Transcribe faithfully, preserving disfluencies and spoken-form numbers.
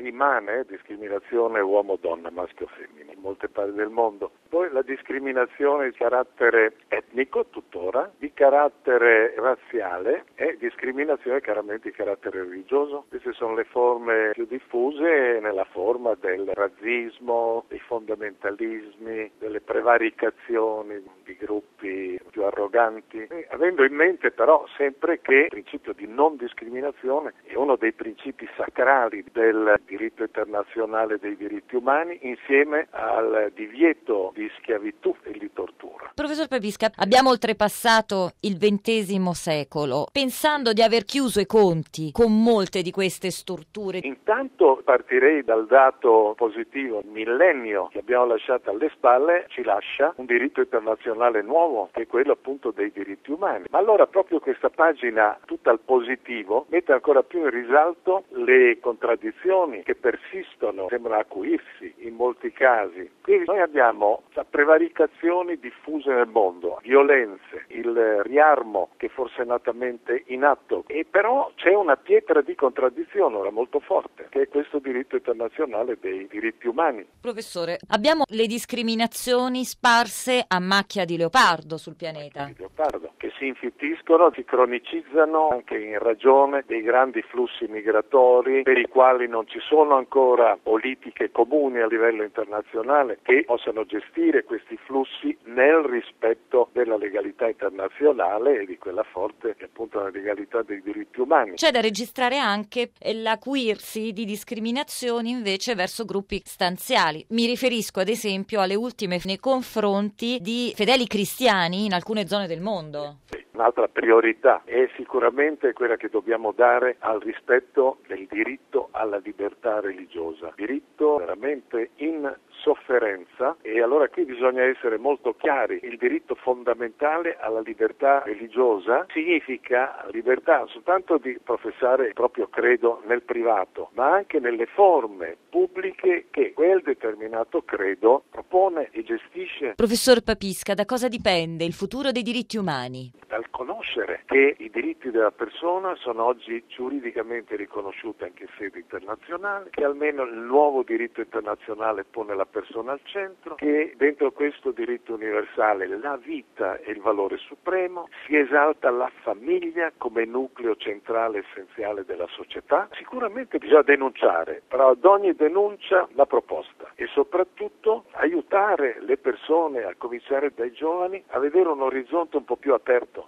rimane discriminazione uomo-donna, maschio-femmina in molte parti del mondo. Poi la discriminazione di carattere etnico, tuttora, di carattere razziale e discriminazione chiaramente di carattere religioso. Queste sono le forme più diffuse nella forma del razzismo, dei fondamentalismi, delle prevaricazioni di gruppi più arroganti, e avendo in mente però sempre che il principio di non discriminazione è uno dei principi sacrali del diritto internazionale dei diritti umani, insieme al divieto di schiavitù e di tortura. Professor Papisca, abbiamo oltrepassato il ventesimo secolo, pensando di aver chiuso i conti con molte di queste storture. Intanto partirei dal dato positivo: il millennio che abbiamo lasciato alle spalle ci lascia un diritto internazionale nuovo, che è quello appunto dei diritti umani. Ma allora proprio questa pagina tutta al positivo mette ancora più in risalto le contraddizioni che persistono, sembrano acuirsi in molti casi. Quindi noi abbiamo prevaricazioni diffuse nel mondo, violenze, il riarmo che forsenatamente in atto, e però c'è una pietra di contraddizione ora molto forte, che è questo diritto internazionale dei diritti umani. Professore, abbiamo le discriminazioni sparse a macchia di leopardo sul pianeta. Di leopardo, che si infittiscono, si cronicizzano anche in ragione dei grandi flussi migratori, per i quali non ci sono ancora politiche comuni a livello internazionale che possano gestire questi flussi nel rispetto della legalità internazionale e di quella forte che è appunto la legalità dei diritti umani. C'è da registrare anche l'acuirsi di discriminazioni invece verso gruppi stanziali. Mi riferisco ad esempio alle ultime nei confronti di fedeli cristiani in alcune zone del mondo. Sì. Un'altra priorità è sicuramente quella che dobbiamo dare al rispetto del diritto alla libertà religiosa, diritto veramente in sofferenza, e allora qui bisogna essere molto chiari. Il diritto fondamentale alla libertà religiosa significa libertà soltanto di professare il proprio credo nel privato, ma anche nelle forme pubbliche che quel determinato credo propone e gestisce. Professor Papisca, da cosa dipende il futuro dei diritti umani? Dal conoscere che i diritti della persona sono oggi giuridicamente riconosciuti anche in sede internazionale, che almeno il nuovo diritto internazionale pone la persona al centro, che dentro questo diritto universale la vita è il valore supremo, si esalta la famiglia come nucleo centrale essenziale della società. Sicuramente bisogna denunciare, però ad ogni denuncia la proposta, e soprattutto aiutare le persone, a cominciare dai giovani, a vedere un orizzonte un po' più aperto.